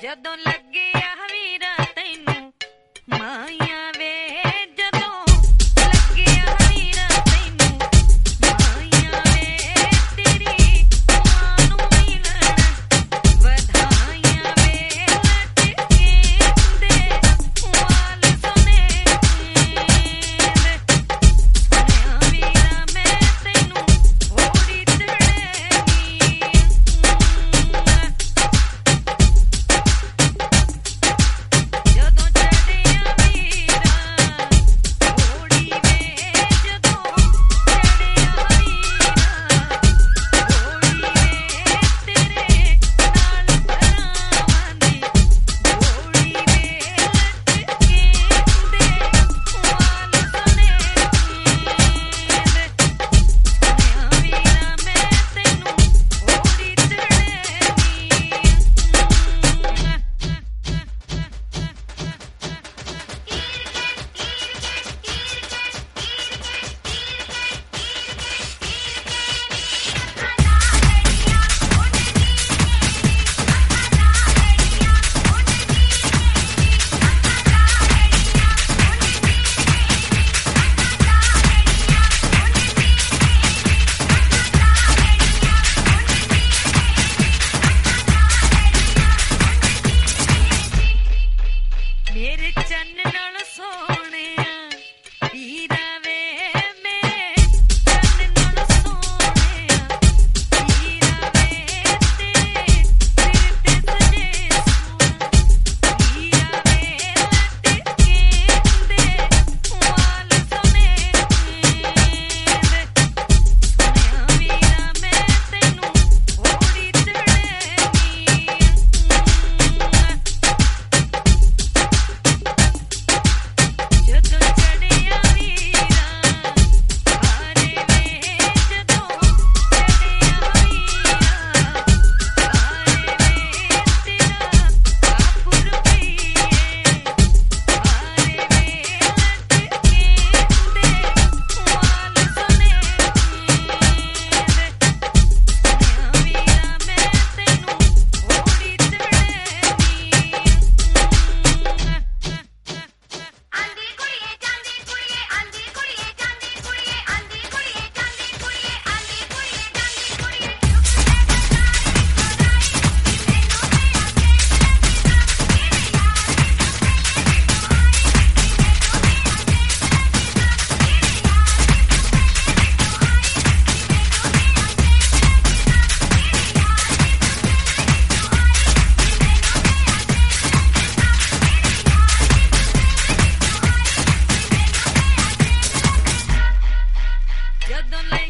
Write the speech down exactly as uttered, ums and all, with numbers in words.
ਜਦੋਂ ਲੱਗਿਆ ਵੀਰਾ ਤੈਨੂੰ ਮਾਇਆ ਵੇ ਜਦੋਂ ਲੱਗਿਆ ਵੀਰਾ ਤੈਨੂੰ ਮਾਇਆ ਵੇ ਤੇਰੀ ਮਾਂ ਨੂੰ ਮਿਲਣ ਵਧਾਈਆਂ ਵੇ ਲੱਟਕੇ ਦੇ ਵਾਲ ਸੁਨੇ ਸੁਣਿਆ ਵੀਰਾ ਮੈਂ ਤੈਨੂੰ ਹੋੜੀ ਚੜੇਗੀ ਜਦੋਂ ਚੜਿਆ ਵੀਰਾ ਹੋੜੀ ਵੇ ਜਦੋਂ ਚੜਿਆ ਵੀਰਾ ਹੋੜੀ ਵੇ ਤੇਰੇ ਨਾਲ ਭਰਾਵਾਂ ਦੀ ਹੋੜੀ ਵੇ ਲੱਟਕੇ ਦੇ ਵਾਲ ਸੁਨੇ ਸੁਣਿਆ ਵੀਰਾ ਮੈਂ ਤੈਨੂੰ ਹੋੜੀ ਮੇਰੇ ਚੰਨ ਨਾਲ ਸੋਹਣਿਆ ਵੀਰਾ ਵੇ ਮੇਰੇ ਚੰਨ ਨਾਲ ਸੋਹਣਿਆ ਵੀਰਾ ਵੇ ਤੇਰੇ ਸਿਰ ਤੇ ਸਜੇ ਸੋਹਣਾ ਵੀਰਾ ਵੇ ਲੱਟਕੇ ਦੇ ਵਾਲ ਸੁਨੇ ਸੁਣਿਆ ਵੀਰਾ ਮੈਂ ਤੈਨੂੰ ਹੋੜੀ ਚੜੇਗੀ ਜਦੋਂ ਚੜਿਆ ਵੀਰਾ ਹਾਰੇ ਵੇ ਜਦੋਂ ਚੜਿਆ ਵੀਰਾ ਹਾਰੇ ਵੇ ਤੇਰਾ ਕਾਪੁਰ ਪਈਏ ਹਾਰੇ ਵੇ ਲੱਟਕੇ ਦੇ ਵਾਲ ਸੁਨੇ ਸੁਣਿਆ ਵੀਰਾ ਮੈਂ ਤੈਨੂੰ ਹੋੜੀ ਚੜੇਗੀ ਆਂਦੀ ਕੁੜੀਏ ਜਾਂਦੀ ਕੁੜੀਏ ਆਂਦੀ ਕੁੜੀਏ ਜਾਂਦੀ ਕੁੜੀਏ ਆਂਦੀ ਕੁੜੀਏ ਜਾਂਦੀ ਕੁੜੀਏ ਆਂਦੀ ਕੁੜੀਏ ਜਾਂਦੀ ਕੁੜੀਏ ਚੁੱਪ ਲੈ ਜਦੋਂ ਲੈ